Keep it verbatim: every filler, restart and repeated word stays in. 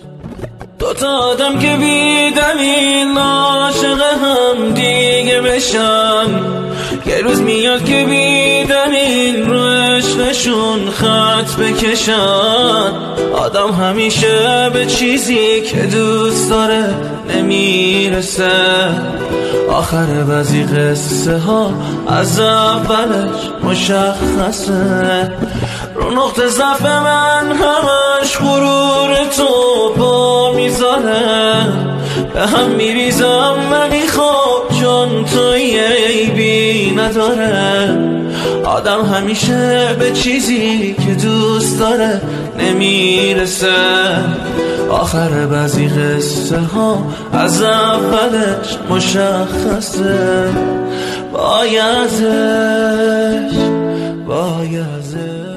دوتا آدم که بی دلیل عاشق هم دیگه بشن، یه روز میاد که بی دلیل رو عشقشون خط بکشن. آدم همیشه به چیزی که دوست داره نمیرسه، آخر بعضی قصه ها از اولش مشخصه. رو نقطه ضعف من همش غرور تو با میذاره، به هم میریزم نمیخوام چون توی عیبی نداره. آدم همیشه به چیزی که دوست داره نمیرسه، آخر بعضی قصه ها از اولش مشخصه. بایزش بایزش